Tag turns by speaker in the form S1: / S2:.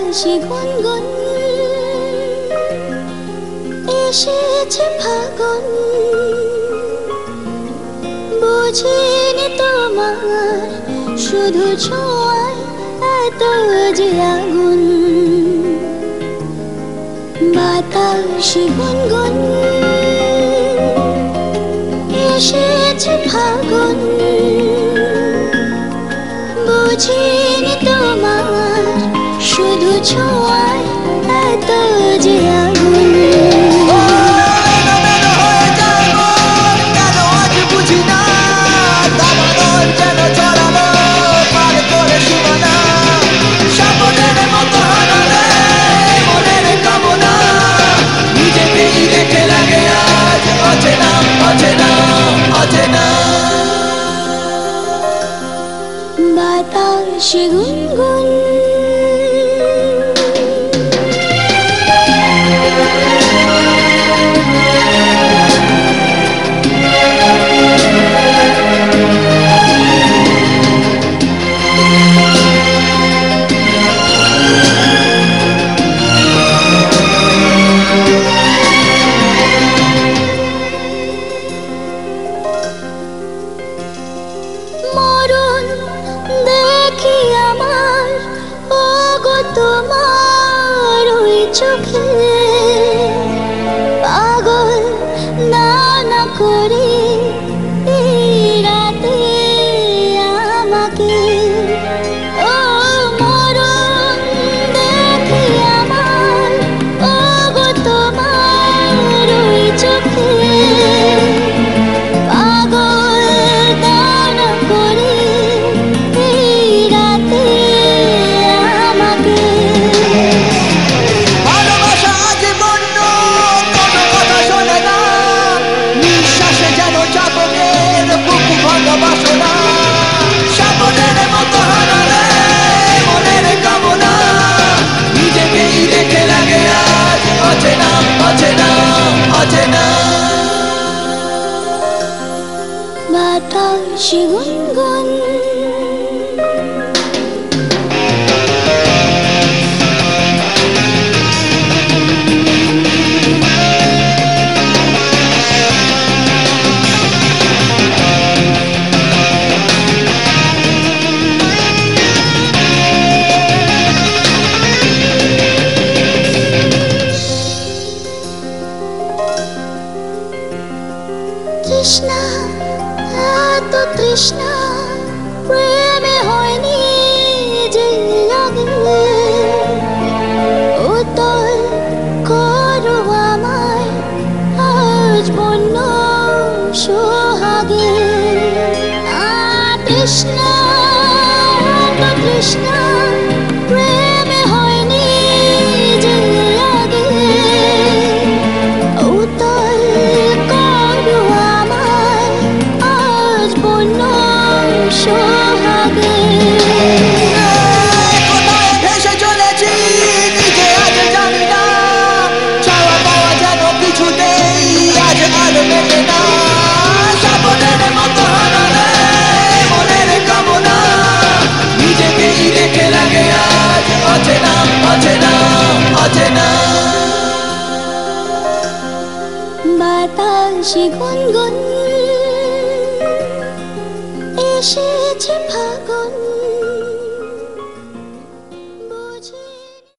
S1: বাতাসে গুনগুন এসেছে ফাগুন, বুঝিনি তোমার শুধু ছোঁয়ায় এত যে আগুন। বাতাসে গুনগুন এসেছে ফাগুন, বুঝিনি তোমার শুধু ছোঁয়ায় এত যে আগুন। বাতাসে গুনগুন মরণ দেখি আমার ওগো তোমার ওই চোখে, পাগল না না করে এই রাতে আমাকে। ও মরণ দেখি আমার ওগো তোমার ওই চোখে, বাতাসে গুনগুন তৃষ্ণা, এত তৃষ্ণা প্রেমে হয়নি যে লাগে। উতল করো আমায় আজ বন্য সোহাগে। তৃষ্ণা, এত তৃষ্ণা প্রেমে হয়নি যে লাগে। উতল করো আমায় আজ বন্য সোহাগে।
S2: কোথায় ভেসে চলেছি নিজে আজ জানি না, চাওয়া পাওয়া যেন কিছুতেই আজ আর মেলে না। সাবনের মতো হারালে মনের কামনা, নিজেকেই রেখে লাগে আজ অচেনা অচেনা অচেনা।
S1: বাতাসে গুনগুন এসেছে ফাগুন।